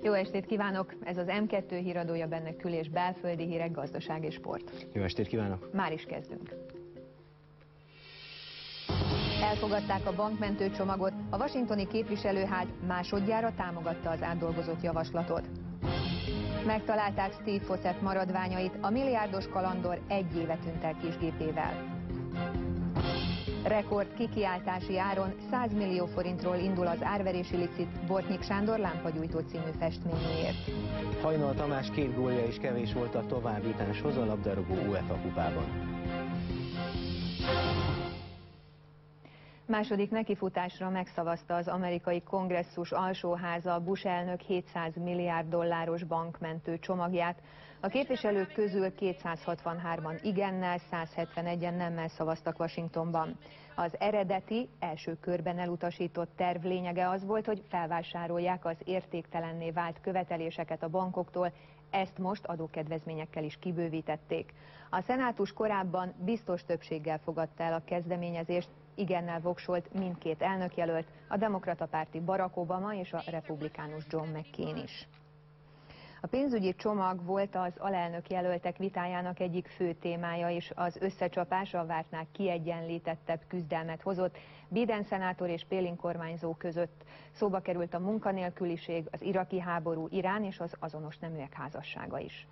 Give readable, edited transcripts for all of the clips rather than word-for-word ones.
Jó estét kívánok! Ez az M2 híradója, benne kül- és belföldi hírek, gazdaság és sport. Jó estét kívánok! Már is kezdünk. Elfogadták a bankmentő csomagot, a washingtoni képviselőház másodjára támogatta az átdolgozott javaslatot. Megtalálták Steve Fossett maradványait, a milliárdos kalandor 1 éve tűnt el kisgépével. Rekord kikiáltási áron 100 millió forintról indul az árverési licit Bortnyik Sándor lámpagyújtó című festményéért. Hajnal Tamás 2 gólja is kevés volt a továbbjutáshoz a labdarúgó UEFA kupában. Második nekifutásra megszavazta az amerikai kongresszus alsóháza Bush elnök 700 milliárd dolláros bankmentő csomagját. A képviselők közül 263-an igennel, 171-en nemmel szavaztak Washingtonban. Az eredeti, első körben elutasított terv lényege az volt, hogy felvásárolják az értéktelenné vált követeléseket a bankoktól, ezt most adókedvezményekkel is kibővítették. A szenátus korábban biztos többséggel fogadta el a kezdeményezést, igennel voksolt mindkét elnökjelölt, a demokrata párti Barack Obama és a republikánus John McCain is. A pénzügyi csomag volt az alelnök jelöltek vitájának egyik fő témája, és az összecsapás a vártnál kiegyenlítettebb küzdelmet hozott Biden szenátor és Palin kormányzó között. Szóba került a munkanélküliség, az iraki háború, Irán és az azonos neműek házassága is.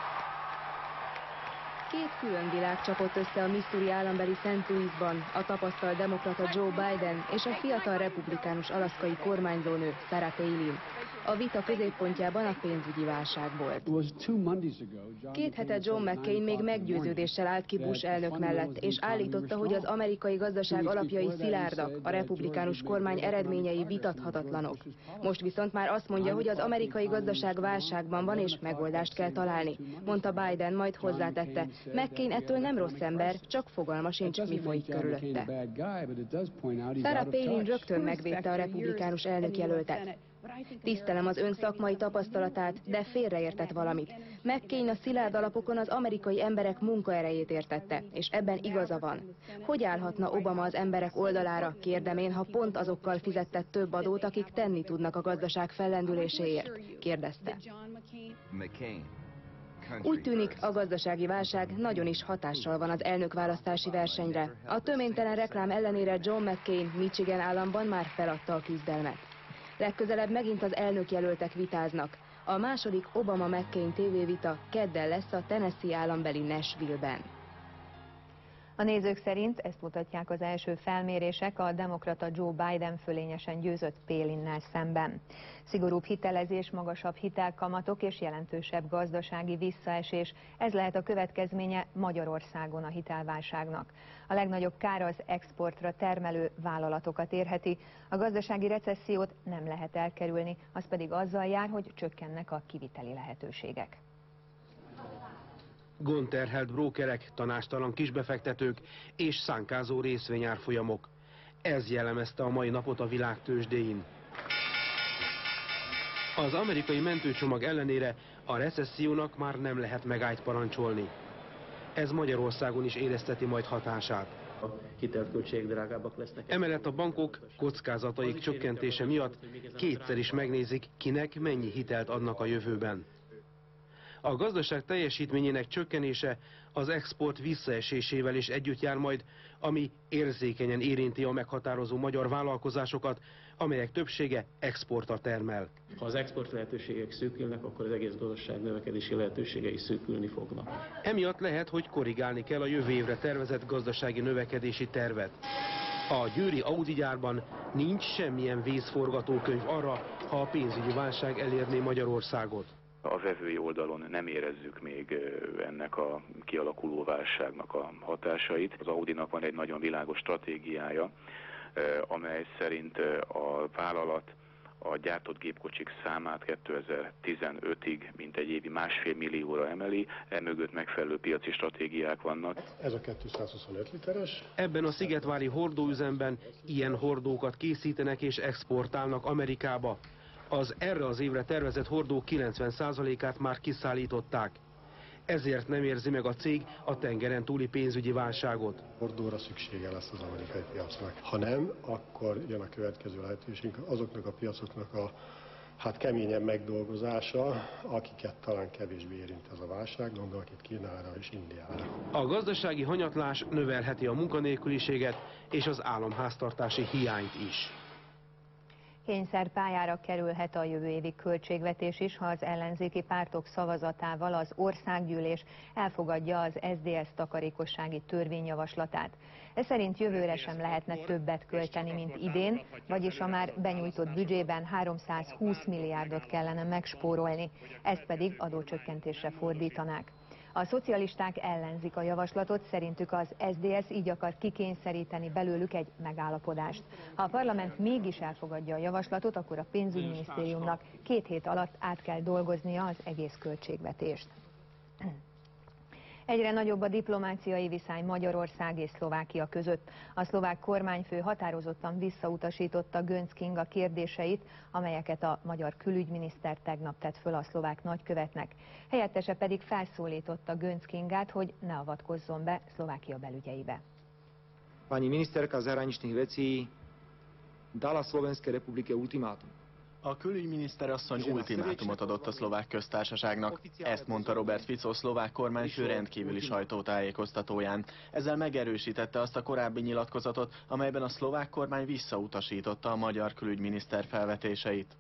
Két külön világ csapott össze a Missouri állambeli St. Louisban, a tapasztalt demokrata Joe Biden és a fiatal republikánus alaszkai kormányzónő Sarah Palin. A vita középpontjában a pénzügyi válság volt. 2 hete John McCain még meggyőződéssel állt ki Bush elnök mellett, és állította, hogy az amerikai gazdaság alapjai szilárdak, a republikánus kormány eredményei vitathatatlanok. Most viszont már azt mondja, hogy az amerikai gazdaság válságban van, és megoldást kell találni, mondta Biden, majd hozzátette. McCain ettől nem rossz ember, csak fogalma sincs, mi folyik körülötte. Sarah Palin rögtön megvédte a republikánus elnökjelöltet. Tisztelem az ön szakmai tapasztalatát, de félreértett valamit. McCain a szilárd alapokon az amerikai emberek munkaerejét értette, és ebben igaza van. Hogy állhatna Obama az emberek oldalára, kérdem én, ha pont azokkal fizetett több adót, akik tenni tudnak a gazdaság fellendüléséért? Kérdezte. Úgy tűnik, a gazdasági válság nagyon is hatással van az elnökválasztási versenyre. A töménytelen reklám ellenére John McCain Michigan államban már feladta a küzdelmet. Legközelebb megint az elnökjelöltek vitáznak. A második Obama-McCain tévévita kedden lesz a Tennessee állambeli Nashville-ben. A nézők szerint, ezt mutatják az első felmérések, a demokrata Joe Biden fölényesen győzött Palinnel szemben. Szigorúbb hitelezés, magasabb hitelkamatok és jelentősebb gazdasági visszaesés, ez lehet a következménye Magyarországon a hitelválságnak. A legnagyobb kár az exportra termelő vállalatokat érheti, a gazdasági recessziót nem lehet elkerülni, az pedig azzal jár, hogy csökkennek a kiviteli lehetőségek. Gondterhelt brókerek, tanástalan kisbefektetők és szánkázó részvényárfolyamok. Ez jellemezte a mai napot a világ tőzsdéin. Az amerikai mentőcsomag ellenére a recessziónak már nem lehet megállt parancsolni. Ez Magyarországon is érezteti majd hatását. A hitelköltségek drágábbak lesznek. Emellett a bankok kockázataik csökkentése miatt kétszer is megnézik, kinek mennyi hitelt adnak a jövőben. A gazdaság teljesítményének csökkenése az export visszaesésével is együtt jár majd, ami érzékenyen érinti a meghatározó magyar vállalkozásokat, amelyek többsége exportra termel. Ha az export lehetőségek szűkülnek, akkor az egész gazdaság növekedési lehetőségei szűkülni fognak. Emiatt lehet, hogy korrigálni kell a jövő évre tervezett gazdasági növekedési tervet. A győri Audi gyárban nincs semmilyen vészforgatókönyv arra, ha a pénzügyi válság elérné Magyarországot. A vevői oldalon nem érezzük még ennek a kialakuló válságnak a hatásait. Az Audinak van egy nagyon világos stratégiája, amely szerint a vállalat a gyártott gépkocsik számát 2015-ig mintegy évi 1,5 millióra emeli, emögött megfelelő piaci stratégiák vannak. Ez a 225 literes. Ebben a szigetvári hordóüzemben ilyen hordókat készítenek és exportálnak Amerikába. Az erre az évre tervezett hordók 90%-át már kiszállították. Ezért nem érzi meg a cég a tengeren túli pénzügyi válságot. Hordóra szüksége lesz az amerikai piacnak. Ha nem, akkor jön a következő lehetőség azoknak a piacoknak a hát keményebb megdolgozása, akiket talán kevésbé érint ez a válság, gondolok itt Kínára és Indiára. A gazdasági hanyatlás növelheti a munkanélküliséget és az államháztartási hiányt is. Kényszerpályára kerülhet a jövő évi költségvetés is, ha az ellenzéki pártok szavazatával az országgyűlés elfogadja az SZDSZ takarékossági törvényjavaslatát. Ez szerint jövőre sem lehetne többet költeni, mint idén, vagyis a már benyújtott büdzsében 320 milliárdot kellene megspórolni, ezt pedig adócsökkentésre fordítanák. A szocialisták ellenzik a javaslatot, szerintük az SZDSZ így akar kikényszeríteni belőlük egy megállapodást. Ha a parlament mégis elfogadja a javaslatot, akkor a pénzügyminisztériumnak 2 hét alatt át kell dolgoznia az egész költségvetést. Egyre nagyobb a diplomáciai viszály Magyarország és Szlovákia között. A szlovák kormányfő határozottan visszautasította Göncz Kinga kérdéseit, amelyeket a magyar külügyminiszter tegnap tett föl a szlovák nagykövetnek. Helyettese pedig felszólította Göncz Kingát, hogy ne avatkozzon be Szlovákia belügyeibe. Pani ministerka zahraničných vecí dala Slovenskej republike ultimátum. A külügyminiszter asszony ultimátumot adott a szlovák köztársaságnak. Ezt mondta Robert Fico szlovák kormányfő rendkívüli sajtótájékoztatóján. Ezzel megerősítette azt a korábbi nyilatkozatot, amelyben a szlovák kormány visszautasította a magyar külügyminiszter felvetéseit.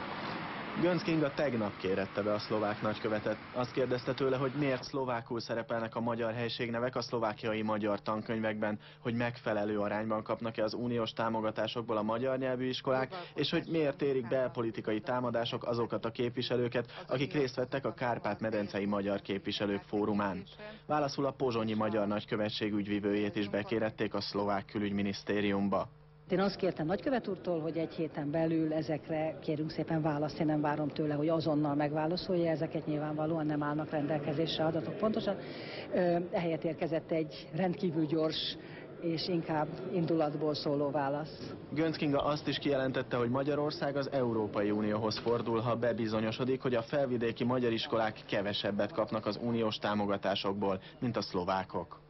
Göncz Kinga tegnap kérette be a szlovák nagykövetet. Azt kérdezte tőle, hogy miért szlovákul szerepelnek a magyar helységnevek a szlovákiai magyar tankönyvekben, hogy megfelelő arányban kapnak-e az uniós támogatásokból a magyar nyelvű iskolák, és hogy miért érik belpolitikai támadások azokat a képviselőket, akik részt vettek a Kárpát-medencei Magyar Képviselők Fórumán. Válaszul a pozsonyi magyar nagykövetség ügyvivőjét is bekérették a szlovák külügyminisztériumba. Én azt kértem nagykövet úrtól, hogy 1 héten belül ezekre kérünk szépen választ. Én nem várom tőle, hogy azonnal megválaszolja, ezeket nyilvánvalóan nem állnak rendelkezésre adatok pontosan. Ehelyett érkezett egy rendkívül gyors és inkább indulatból szóló válasz. Göncz Kinga azt is kijelentette, hogy Magyarország az Európai Unióhoz fordul, ha bebizonyosodik, hogy a felvidéki magyar iskolák kevesebbet kapnak az uniós támogatásokból, mint a szlovákok.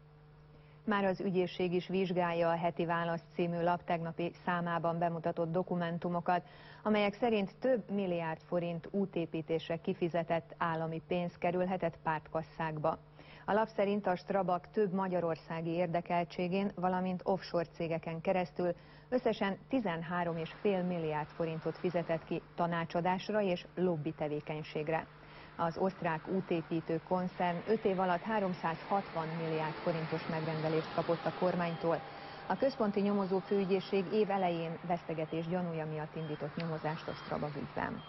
Már az ügyészség is vizsgálja a Heti Válasz című lap tegnapi számában bemutatott dokumentumokat, amelyek szerint több milliárd forint útépítésre kifizetett állami pénz kerülhetett pártkasszákba. A lap szerint a Strabag több magyarországi érdekeltségén, valamint offshore cégeken keresztül összesen 13,5 milliárd forintot fizetett ki tanácsadásra és lobby tevékenységre. Az osztrák útépítő koncern 5 év alatt 360 milliárd forintos megrendelést kapott a kormánytól. A központi nyomozó főügyészség év elején vesztegetés gyanúja miatt indított nyomozást a Strabag ügyben.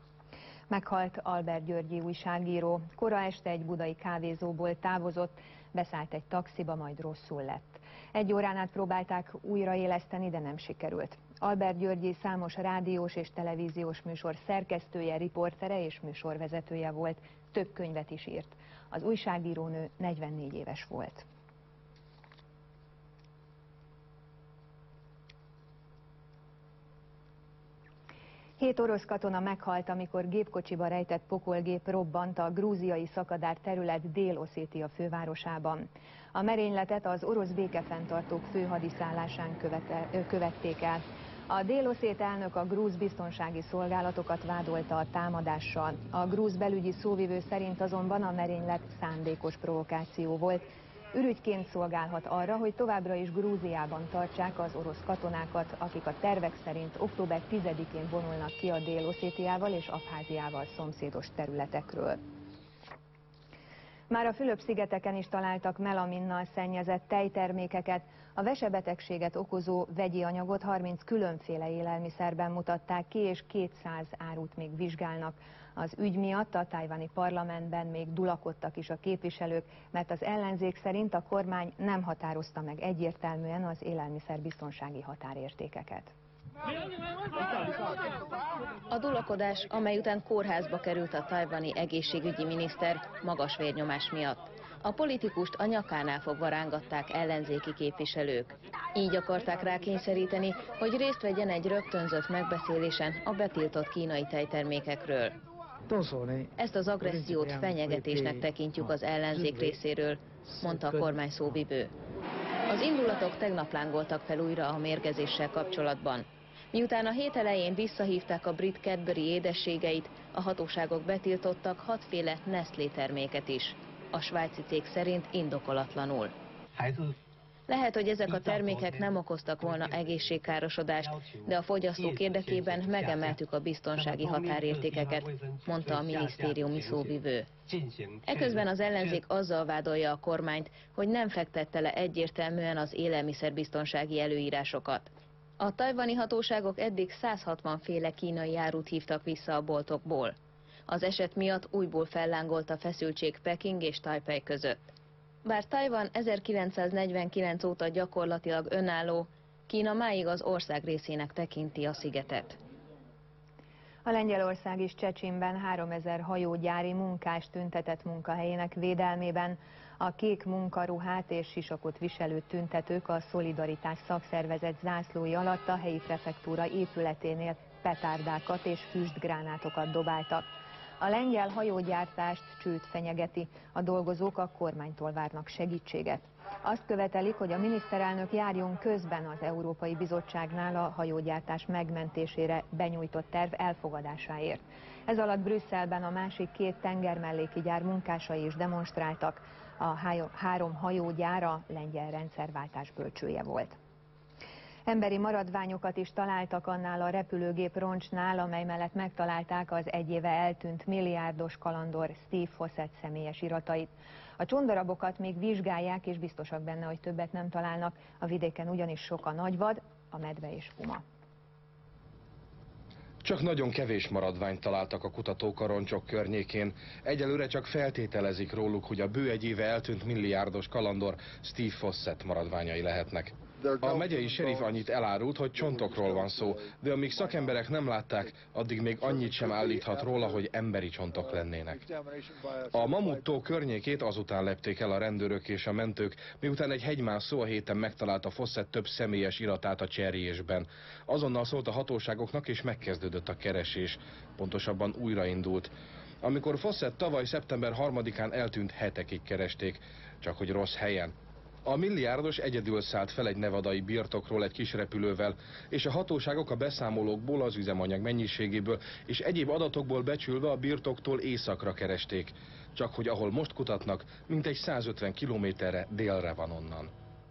Meghalt Albert Györgyi újságíró. Kora este egy budai kávézóból távozott, beszállt egy taxiba, majd rosszul lett. 1 órán át próbálták újraéleszteni, de nem sikerült. Albert Györgyi számos rádiós és televíziós műsor szerkesztője, riportere és műsorvezetője volt, több könyvet is írt. Az újságírónő 44 éves volt. Hét orosz katona meghalt, amikor gépkocsiba rejtett pokolgép robbant a grúziai szakadár terület Dél-Oszétia fővárosában. A merényletet az orosz békefenntartók főhadiszállásán követték el. A dél-oszét elnök a grúz biztonsági szolgálatokat vádolta a támadással. A grúz belügyi szóvivő szerint azonban a merénylet szándékos provokáció volt. Ürügyként szolgálhat arra, hogy továbbra is Grúziában tartsák az orosz katonákat, akik a tervek szerint október 10-én vonulnak ki a Dél-Oszétiával és Abháziával szomszédos területekről. Már a Fülöp-szigeteken is találtak melaminnal szennyezett tejtermékeket. A vesebetegséget okozó vegyi anyagot 30 különféle élelmiszerben mutatták ki, és 200 árut még vizsgálnak. Az ügy miatt a tajvani parlamentben még dulakodtak is a képviselők, mert az ellenzék szerint a kormány nem határozta meg egyértelműen az élelmiszerbiztonsági határértékeket. A dulakodás, amely után kórházba került a tajvani egészségügyi miniszter magas vérnyomás miatt. A politikust a nyakánál fogva rángatták ellenzéki képviselők. Így akarták rákényszeríteni, hogy részt vegyen egy rögtönzött megbeszélésen a betiltott kínai tejtermékekről. Ezt az agressziót fenyegetésnek tekintjük az ellenzék részéről, mondta a kormány szóvivő. Az indulatok tegnap lángoltak fel újra a mérgezéssel kapcsolatban. Miután a hét elején visszahívták a brit Cadbury édességeit, a hatóságok betiltottak 6 féle Nestlé terméket is. A svájci cég szerint indokolatlanul. Lehet, hogy ezek a termékek nem okoztak volna egészségkárosodást, de a fogyasztók érdekében megemeltük a biztonsági határértékeket, mondta a minisztériumi szóvivő. Eközben az ellenzék azzal vádolja a kormányt, hogy nem fektette le egyértelműen az élelmiszerbiztonsági előírásokat. A tajvani hatóságok eddig 160 féle kínai árut hívtak vissza a boltokból. Az eset miatt újból fellángolt a feszültség Peking és Tajpej között. Bár Tajvan 1949 óta gyakorlatilag önálló, Kína máig az ország részének tekinti a szigetet. A lengyelországi Szczecinben 3000 hajógyári munkás tüntetett munkahelyének védelmében. A kék munkaruhát és sisakot viselő tüntetők a Szolidaritás szakszervezet zászlói alatt a helyi prefektúra épületénél petárdákat és füstgránátokat dobáltak. A lengyel hajógyártást csőd fenyegeti, a dolgozók a kormánytól várnak segítséget. Azt követelik, hogy a miniszterelnök járjon közben az Európai Bizottságnál a hajógyártás megmentésére benyújtott terv elfogadásáért. Ez alatt Brüsszelben a másik 2 tengermelléki gyár munkásai is demonstráltak. A 3 hajógyár a lengyel rendszerváltás bölcsője volt. Emberi maradványokat is találtak annál a repülőgép roncsnál, amely mellett megtalálták az egy éve eltűnt milliárdos kalandor Steve Fossett személyes iratait. A csonddarabokat még vizsgálják, és biztosak benne, hogy többet nem találnak. A vidéken ugyanis sok a nagyvad, a medve és puma. Csak nagyon kevés maradványt találtak a kutatók a roncsok környékén. Egyelőre csak feltételezik róluk, hogy a bő egy éve eltűnt milliárdos kalandor Steve Fossett maradványai lehetnek. A megyei seriff annyit elárult, hogy csontokról van szó, de amíg szakemberek nem látták, addig még annyit sem állíthat róla, hogy emberi csontok lennének. A Mamut-tó környékét azután lepték el a rendőrök és a mentők, miután egy hegymászó a héten megtalálta Fossett több személyes iratát a cserjésben. Azonnal szólt a hatóságoknak, és megkezdődött a keresés, pontosabban újraindult. Amikor Fossett tavaly szeptember 3-án eltűnt, hetekig keresték, csak hogy rossz helyen. A milliárdos egyedül szállt fel egy nevadai birtokról egy kis repülővel, és a hatóságok a beszámolókból, az üzemanyag mennyiségéből és egyéb adatokból becsülve a birtoktól északra keresték. Csak hogy ahol most kutatnak, mintegy 150 kilométerre délre van onnan.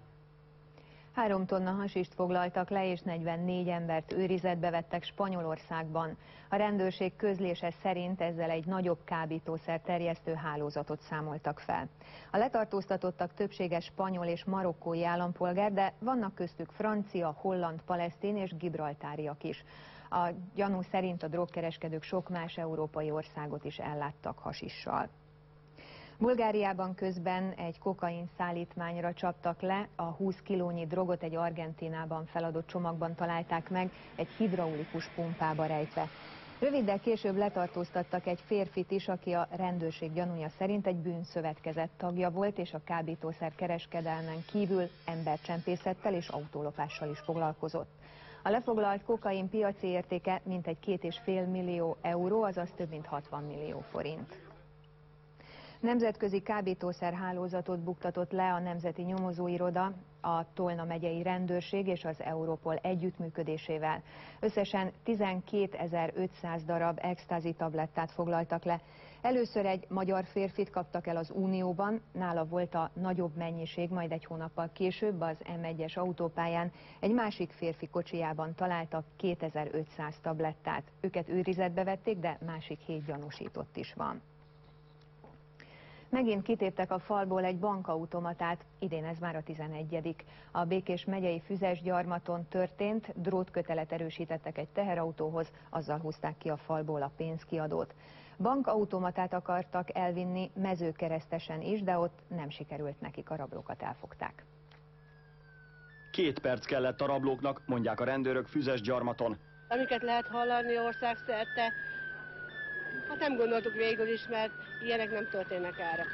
3 tonna hasist foglaltak le, és 44 embert őrizetbe vettek Spanyolországban. A rendőrség közlése szerint ezzel egy nagyobb kábítószer terjesztő hálózatot számoltak fel. A letartóztatottak többsége spanyol és marokkói állampolgár, de vannak köztük francia, holland, palesztin és gibraltáriak is. A gyanú szerint a drogkereskedők sok más európai országot is elláttak hasissal. Bulgáriában közben egy kokain szállítmányra csaptak le, a 20 kilónyi drogot egy Argentínában feladott csomagban találták meg, egy hidraulikus pumpába rejtve. Röviddel később letartóztattak egy férfit is, aki a rendőrség gyanúja szerint egy bűnszövetkezet tagja volt, és a kábítószer kereskedelmen kívül embercsempészettel és autólopással is foglalkozott. A lefoglalt kokain piaci értéke mintegy 2,5 millió euró, azaz több mint 60 millió forint. Nemzetközi kábítószerhálózatot buktatott le a Nemzeti Nyomozóiroda, a Tolna megyei rendőrség és az Europol együttműködésével. Összesen 12.500 darab extázi tablettát foglaltak le. Először egy magyar férfit kaptak el az Unióban, nála volt a nagyobb mennyiség, majd egy hónappal később az M1-es autópályán egy másik férfi kocsijában találtak 2500 tablettát. Őket őrizetbe vették, de másik 7 gyanúsított is van. Megint kitéptek a falból egy bankautomatát, idén ez már a 11. A Békés megyei Füzesgyarmaton történt, drótkötelet erősítettek egy teherautóhoz, azzal húzták ki a falból a pénzkiadót. Bankautomatát akartak elvinni Mezőkeresztesen is, de ott nem sikerült nekik, a rablókat elfogták. 2 perc kellett a rablóknak, mondják a rendőrök Füzesgyarmaton. Amiket lehet hallani országszerte, hát nem gondoltuk végül is, mert ilyenek nem történnek erre.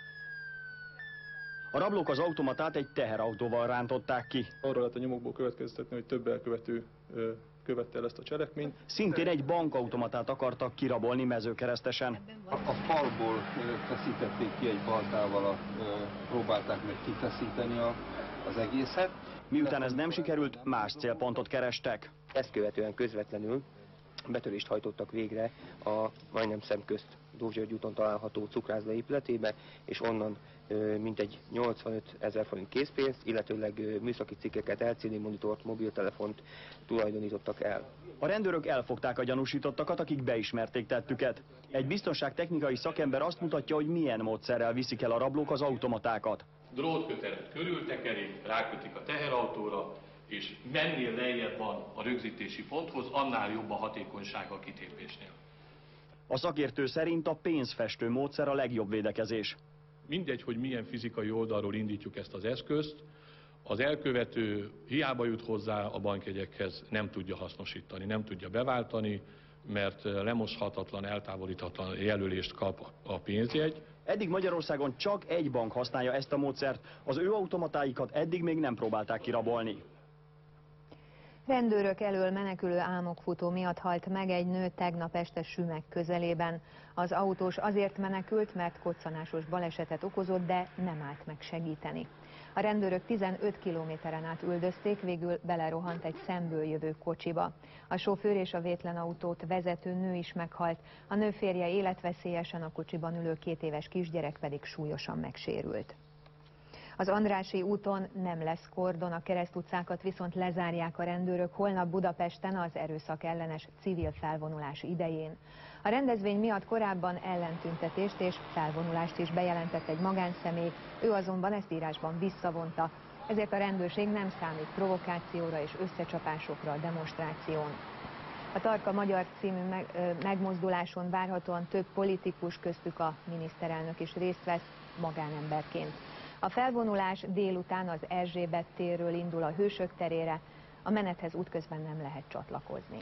A rablók az automatát egy teherautóval rántották ki. Arra lehet a nyomokból következtetni, hogy több elkövető követte el ezt a cselekményt. Szintén egy bankautomatát akartak kirabolni Mezőkeresztesen. A falból feszítették ki egy baltával, próbálták meg kifeszíteni az egészet. Miután ez nem sikerült, más célpontot kerestek. Ezt követően közvetlenül betörést hajtottak végre a majdnem szemközt Dózsa-György úton található cukrászda épületébe, és onnan mintegy 85 000 forint készpénzt, illetőleg műszaki cikkeket, LCD monitort, mobiltelefont tulajdonítottak el. A rendőrök elfogták a gyanúsítottakat, akik beismerték tettüket. Egy biztonságtechnikai szakember azt mutatja, hogy milyen módszerrel viszik el a rablók az automatákat. Drótkötelet körültekerik, rákötik a teherautóra, és mennél lejjebb van a rögzítési ponthoz, annál jobb a hatékonyság a kitépésnél. A szakértő szerint a pénzfestő módszer a legjobb védekezés. Mindegy, hogy milyen fizikai oldalról indítjuk ezt az eszközt, az elkövető hiába jut hozzá a bankjegyekhez, nem tudja hasznosítani, nem tudja beváltani, mert lemoshatatlan, eltávolíthatatlan jelölést kap a pénzjegy. Eddig Magyarországon csak egy bank használja ezt a módszert, az ő automatáikat eddig még nem próbálták kirabolni. Rendőrök elől menekülő álmokfutó miatt halt meg egy nő tegnap este Sümeg közelében. Az autós azért menekült, mert koccanásos balesetet okozott, de nem állt meg segíteni. A rendőrök 15 kilométeren át üldözték, végül belerohant egy szemből jövő kocsiba. A sofőr és a vétlen autót vezető nő is meghalt, a nő férje életveszélyesen, a kocsiban ülő 2 éves kisgyerek pedig súlyosan megsérült. Az Andrássy úton nem lesz kordon, a keresztutcákat viszont lezárják a rendőrök holnap Budapesten az erőszak ellenes civil felvonulás idején. A rendezvény miatt korábban ellentüntetést és felvonulást is bejelentett egy magánszemély, ő azonban ezt írásban visszavonta, ezért a rendőrség nem számít provokációra és összecsapásokra a demonstráción. A Tarka Magyar című megmozduláson várhatóan több politikus, köztük a miniszterelnök is részt vesz magánemberként. A felvonulás délután az Erzsébet térről indul a Hősök terére, a menethez útközben nem lehet csatlakozni.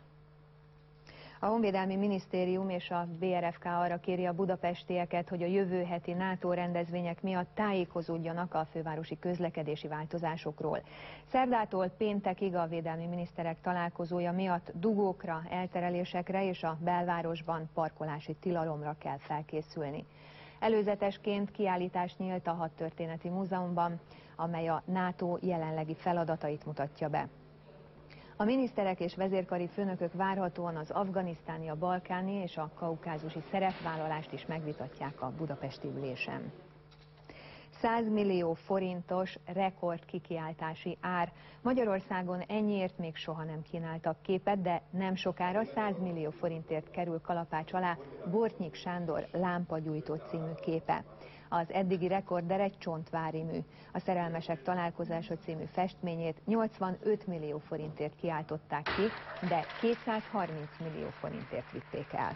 A Honvédelmi Minisztérium és a BRFK arra kéri a budapestieket, hogy a jövő heti NATO rendezvények miatt tájékozódjanak a fővárosi közlekedési változásokról. Szerdától péntekig a védelmi miniszterek találkozója miatt dugókra, elterelésekre és a belvárosban parkolási tilalomra kell felkészülni. Előzetesként kiállítás nyílt a Hadtörténeti Múzeumban, amely a NATO jelenlegi feladatait mutatja be. A miniszterek és vezérkari főnökök várhatóan az afganisztáni, a balkáni és a kaukázusi szerepvállalást is megvitatják a budapesti ülésen. 100 millió forintos rekord kikiáltási ár. Magyarországon ennyiért még soha nem kínáltak képet, de nem sokára 100 millió forintért kerül kalapács alá Bortnyik Sándor Lámpagyújtó című képe. Az eddigi rekorder egy csontvári mű. A Szerelmesek találkozása című festményét 85 millió forintért kiáltották ki, de 230 millió forintért vitték el.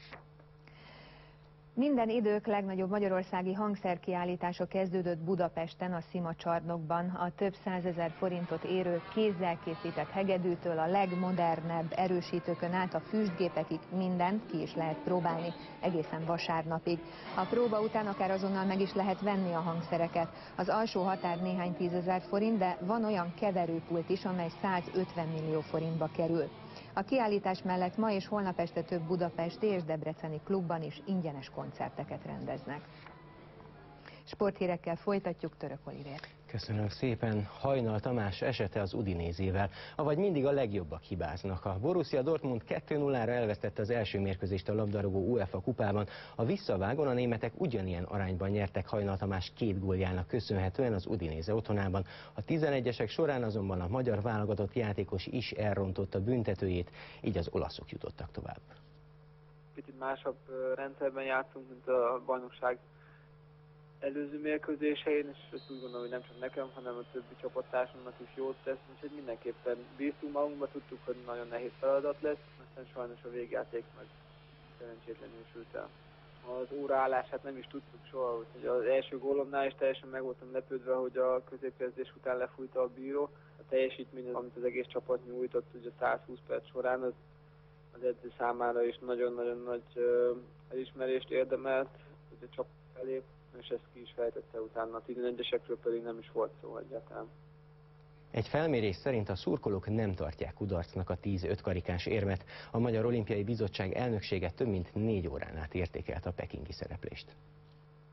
Minden idők legnagyobb magyarországi hangszerkiállítása kezdődött Budapesten, a Szima csarnokban. A több 100 000 forintot érő kézzel készített hegedűtől a legmodernebb erősítőkön át a füstgépekig mindent ki is lehet próbálni egészen vasárnapig. A próba után akár azonnal meg is lehet venni a hangszereket. Az alsó határ néhány 10 000 forint, de van olyan keverőpult is, amely 150 millió forintba kerül. A kiállítás mellett ma és holnap este több budapesti és debreceni klubban is ingyenes koncerteket rendeznek. Sporthírekkel folytatjuk, Török Olivér. Köszönöm szépen. Hajnal Tamás esete az Udinézével, avagy mindig a legjobbak hibáznak. A Borussia Dortmund 2-0-ra elvesztette az első mérkőzést a labdarúgó UEFA kupában. A visszavágón a németek ugyanilyen arányban nyertek Hajnal Tamás 2 góljának köszönhetően az Udinéze otthonában. A 11-esek során azonban a magyar válogatott játékos is elrontotta büntetőjét, így az olaszok jutottak tovább. Kicsit másabb rendszerben játszunk, mint a bajnokság előző mérkőzésein, és ezt úgy gondolom, hogy nem csak nekem, hanem a többi csapattársunknak is jót tesz, úgyhogy mindenképpen bíztunk magunkba, tudtuk, hogy nagyon nehéz feladat lesz, aztán sajnos a végjáték meg szerencsétlenül sült el. Az óraállását nem is tudtuk soha, úgyhogy az első gólomnál is teljesen meg voltam lepődve, hogy a középkezdés után lefújta a bíró. A teljesítmény, amit az egész csapat nyújtott, ugye 120 perc során, az edző számára is nagyon-nagyon nagy elismerést érdemelt, hogy a csapat felé, és ezt ki is fejtette utána, a 11-esekről pedig nem is volt szó egyáltalán. Egy felmérés szerint a szurkolók nem tartják kudarcnak a 10 ötkarikás érmet. A Magyar Olimpiai Bizottság elnöksége több mint 4 órán át értékelt a pekingi szereplést.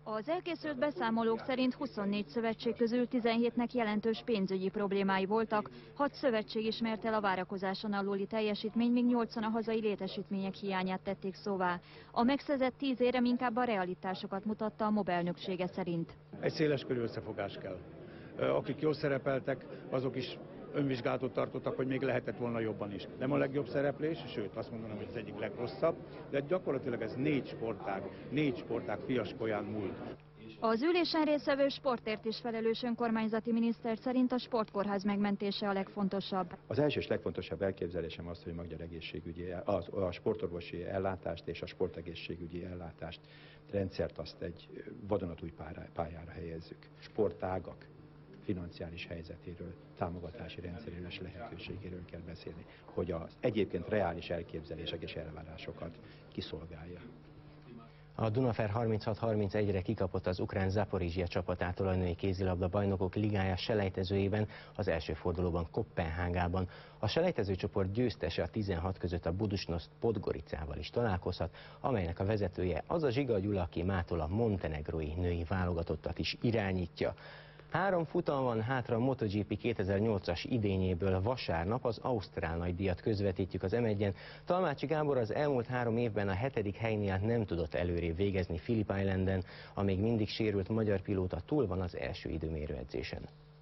Az elkészült beszámolók szerint 24 szövetség közül 17-nek jelentős pénzügyi problémái voltak, 6 szövetség ismert el a várakozáson aluli teljesítmény, míg 80 a hazai létesítmények hiányát tették szóvá. A megszerzett 10 érem inkább a realitásokat mutatta a MOB elnöksége szerint. Egy széleskörű összefogás kell. Akik jól szerepeltek, azok is önvizsgálatot tartottak, hogy még lehetett volna jobban is. Nem a legjobb szereplés, sőt azt mondanám, hogy az egyik legrosszabb, de gyakorlatilag ez négy sportág fiaskóján múlt. Az ülésen résztvevő sportért is felelős önkormányzati miniszter szerint a sportkórház megmentése a legfontosabb. Az első és legfontosabb elképzelésem az, hogy a magyar egészségügyi, a sportorvosi ellátást és a sportegészségügyi ellátást, rendszert azt egy vadonatúj pályára helyezzük. Sportágak financiális helyzetéről, támogatási rendszeréről és lehetőségéről kell beszélni, hogy az egyébként reális elképzelések és elvárásokat kiszolgálja. A Dunafer 36-31-re kikapott az ukrán Zaporizhzhia csapatától a női kézilabda bajnokok ligája selejtezőjében az első fordulóban Koppenhágában. A selejtezőcsoport győztese a 16 között a Budućnost Podgoricával is találkozhat, amelynek a vezetője az a Zsiga Gyula, aki mától a montenegrói női válogatottat is irányítja. 3 futam van hátra a MotoGP 2008-as idényéből. Vasárnap az ausztrál nagydíjat közvetítjük az M1-en. Talmácsi Gábor az elmúlt 3 évben a 7. helynél nem tudott előrébb végezni Phillip Islanden. A még mindig sérült magyar pilóta túl van az első időmérőedzésen.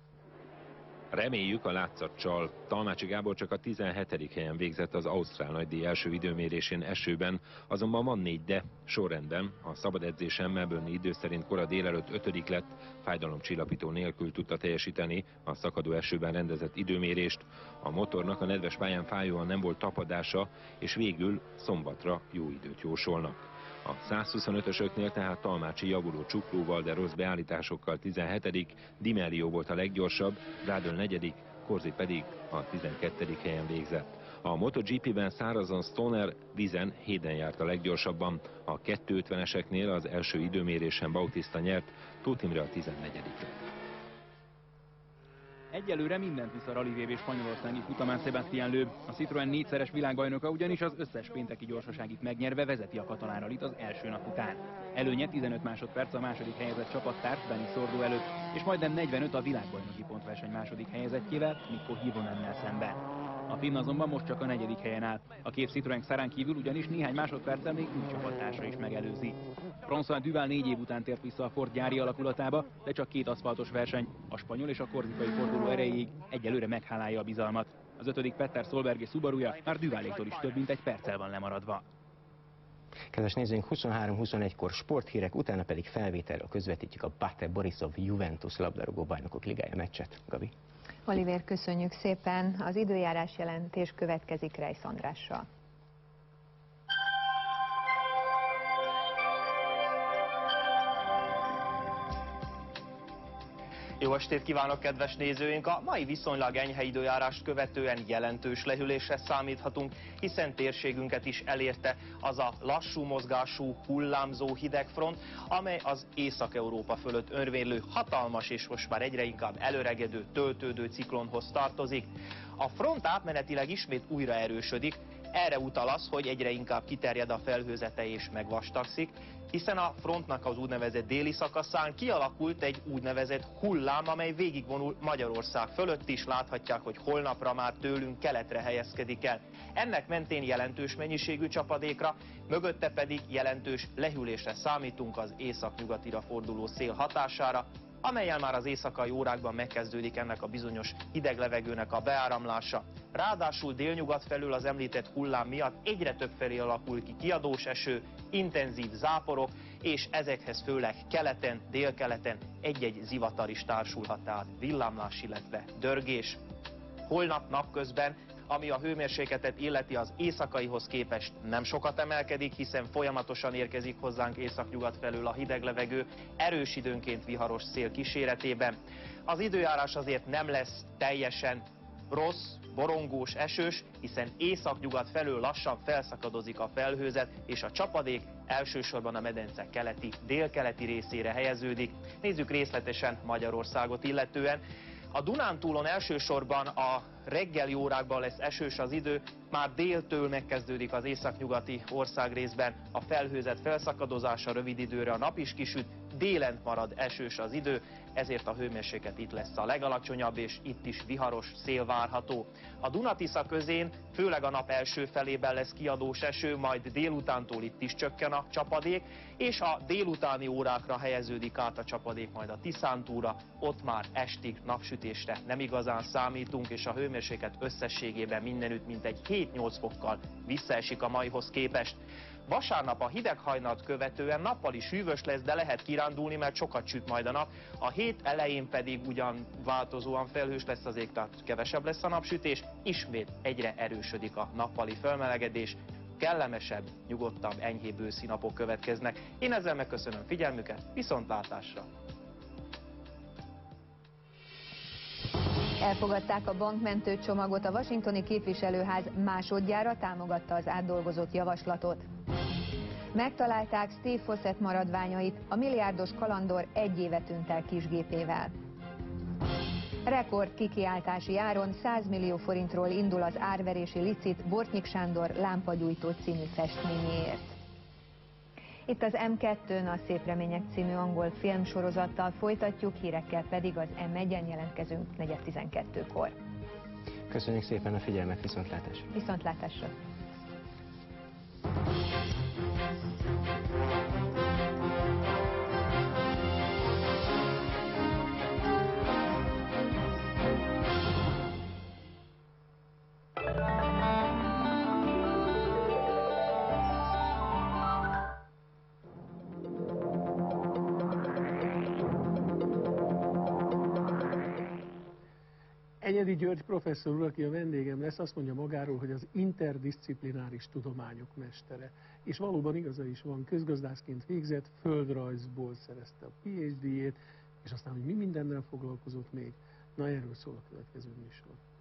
Reméljük, a látszatcsal. Talmácsi Gábor csak a 17. helyen végzett az ausztrál nagydíj első időmérésén esőben, azonban van 4 de sorrendben. A szabad edzésen Melbourne-i idő szerint kora délelőtt 5. lett, fájdalomcsillapító nélkül tudta teljesíteni a szakadó esőben rendezett időmérést. A motornak a nedves pályán fájóan nem volt tapadása, és végül szombatra jó időt jósolnak. A 125-ösöknél tehát Talmácsi javuló csuklóval, de rossz beállításokkal 17. Di Melio volt a leggyorsabb, Rádöl 4., Corsi pedig a 12. helyen végzett. A MotoGP-ben szárazon Stoner, vízen Hayden járt a leggyorsabban. A 250-eseknél az első időmérésen Bautista nyert, Tóth Imre a 14. Egyelőre mindent visz a Rally VB spanyolországi futamán Sebastián Loeb. A Citroën 4-szeres világbajnoka ugyanis az összes pénteki gyorsaságit megnyerve vezeti a katalán rallyt az első nap után. Előnye 15 másodperc a második helyezett csapattárs Dani Sordo előtt, és majdnem 45 a világbajnoki pontverseny második helyezettjével, Mikko Hirvonennel szemben. A finn azonban most csak a 4. helyen áll. A két Citroën Xarán kívül ugyanis néhány másodperccel még új csapattársa is megelőzi. François Duval 4 év után tért vissza a Ford gyári alakulatába, de csak 2 aszfaltos verseny. A spanyol és a korzikai forduló erejéig egyelőre meghálálja a bizalmat. Az 5. Petter Solberg Subaruja már Duvaléktól is több mint 1 perccel van lemaradva. Kedves nézőink, 23-21-kor sporthírek, utána pedig felvételről közvetítjük a Bate Borisov Juventus labdarúgó bajnokok ligája meccset. Gabi. Oliver, köszönjük szépen. Az időjárás jelentés következik Reisz Andrással. Jó estét kívánok, kedves nézőink! A mai viszonylag enyhe időjárást követően jelentős lehűlésre számíthatunk, hiszen térségünket is elérte az a lassú mozgású, hullámzó hidegfront, amely az Észak-Európa fölött örvénylő hatalmas és most már egyre inkább előregedő, töltődő ciklonhoz tartozik. A front átmenetileg ismét újra erősödik, erre utal az, hogy egyre inkább kiterjed a felhőzete és megvastagszik, hiszen a frontnak az úgynevezett déli szakaszán kialakult egy úgynevezett hullám, amely végigvonul Magyarország fölött is. Láthatják, hogy holnapra már tőlünk keletre helyezkedik el. Ennek mentén jelentős mennyiségű csapadékra, mögötte pedig jelentős lehűlésre számítunk az északnyugatira forduló szél hatására, amellyel már az éjszakai órákban megkezdődik ennek a bizonyos hideg levegőnek a beáramlása. Ráadásul délnyugat felül az említett hullám miatt egyre több felé alakul ki kiadós eső, intenzív záporok, és ezekhez főleg keleten, délkeleten egy-egy zivatar is társulhat, tehát villámlás, illetve dörgés. Holnap napközben, ami a hőmérsékletet illeti, az éjszakaihoz képest nem sokat emelkedik, hiszen folyamatosan érkezik hozzánk északnyugat felől a hideg levegő, erős időnként viharos szél kíséretében. Az időjárás azért nem lesz teljesen rossz, borongós, esős, hiszen északnyugat felől lassan felszakadozik a felhőzet, és a csapadék elsősorban a medence keleti, délkeleti részére helyeződik. Nézzük részletesen Magyarországot illetően. A Dunántúlon elsősorban a reggeli órákban lesz esős az idő, már déltől megkezdődik az északnyugati országrészben a felhőzet felszakadozása, rövid időre a nap is kisüt, délen marad esős az idő, ezért a hőmérséklet itt lesz a legalacsonyabb, és itt is viharos szél várható. A Duna-Tisza közén főleg a nap első felében lesz kiadós eső, majd délutántól itt is csökken a csapadék, és a délutáni órákra helyeződik át a csapadék majd a Tiszántúra, ott már estig napsütésre nem igazán számítunk, és a hőmérséklet összességében mindenütt mintegy 7-8 fokkal visszaesik a maihoz képest. Vasárnap a hideghajnalt követően nappal is hűvös lesz, de lehet kirándulni, mert sokat süt majd a nap. A hét elején pedig ugyan változóan felhős lesz az ég, tehát kevesebb lesz a napsütés, ismét egyre erősödik a nappali felmelegedés, kellemesebb, nyugodtabb, enyhébb őszi napok következnek. Én ezzel megköszönöm figyelmüket, viszontlátásra! Elfogadták a bankmentő csomagot, a washingtoni képviselőház másodjára támogatta az átdolgozott javaslatot. Megtalálták Steve Fossett maradványait, a milliárdos kalandor egy éve tűnt el kisgépével. Rekord kikiáltási áron 100 millió forintról indul az árverési licit Bortnyik Sándor Lámpagyújtó című festményéért. Itt az M2-n a Szép Remények című angol filmsorozattal folytatjuk, hírekkel pedig az M1-en jelentkezünk 4:12-kor. Köszönjük szépen a figyelmet, viszontlátásra! Viszontlátásra! Enyedi György professzor úr, aki a vendégem lesz, azt mondja magáról, hogy az interdisziplináris tudományok mestere. És valóban igaza is van, közgazdászként végzett, földrajzból szerezte a PhD-jét, és aztán, hogy mi mindennel foglalkozott még, na erről szól a következő műsor.